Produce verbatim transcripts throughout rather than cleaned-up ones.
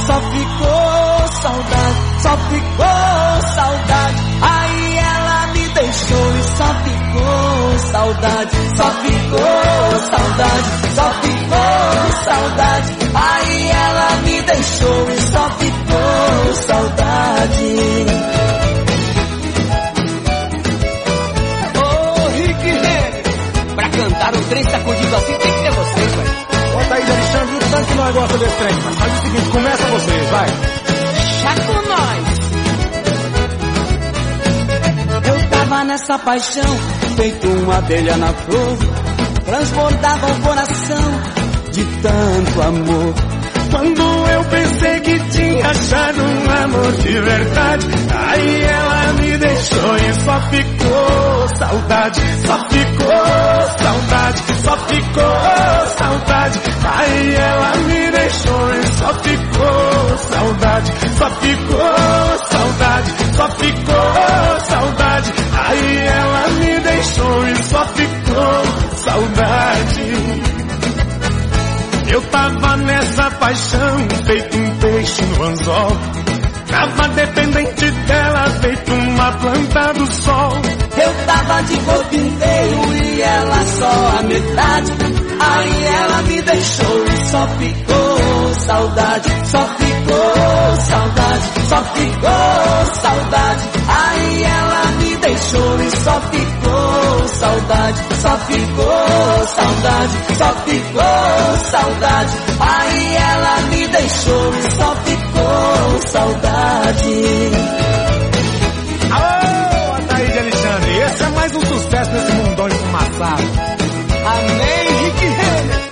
só ficou saudade, só ficou saudade. Aí ela me deixou e só ficou saudade, só ficou saudade, só ficou saudade. Aí ela me deixou e só ficou saudade. Ô Rick Renner, pra cantar um trem sacudido assim tem que ter vocês, velho. Bota aí, Alexandre, o tanto que nós gosta desse trem. Mas faz o seguinte, começa vocês, vai. Chaco nós. Eu tava nessa paixão, feito uma abelha na flor, transbordava o coração de tanto amor. Quando eu pensei que tinha achado um amor de verdade, aí ela me deixou e só ficou saudade, só ficou saudade, só ficou saudade. Aí ela me deixou e só ficou saudade, só ficou saudade, só ficou saudade. Aí ela me deixou e só ficou saudade. Eu tava nessa paixão, feito um peixe no anzol. Tava dependente dela, feito uma planta do sol. Eu tava de corpo inteiro e ela só a metade. Aí ela me deixou e só ficou saudade, só ficou saudade, só ficou saudade. Aí ela me deixou e só ficou saudade, só ficou saudade, só ficou saudade. Aí ela me deixou e só ficou saudade. Alô, Ataíde Alexandre, esse é mais um sucesso nesse mundão enfumaçado. Amém, Rick Renner.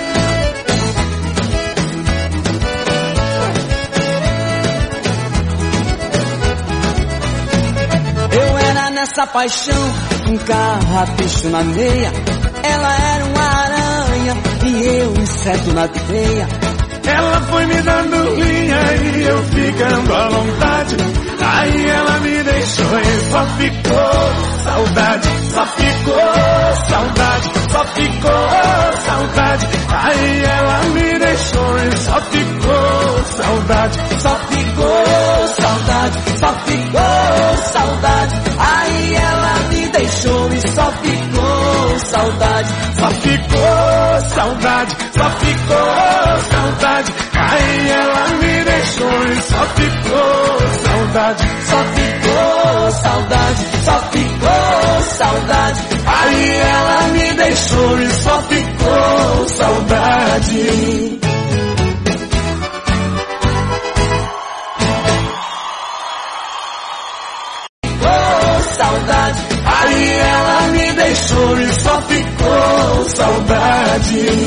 Eu era nessa paixão, um carrapicho na meia. Ela era uma aranha e eu inseto na teia. Ela foi me dando linha e eu ficando à vontade. Aí ela me deixou e só ficou saudade, só ficou saudade, só ficou saudade. Aí ela me deixou e só ficou saudade, só ficou saudade, só ficou saudade. Aí ela me deixou e só ficou saudade, só ficou saudade, só ficou saudade. Aí ela me deixou e só ficou saudade, só ficou saudade, só ficou saudade. Aí ela me deixou e só ficou saudade. Saudade. Aí ela me deixou e só ficou saudade.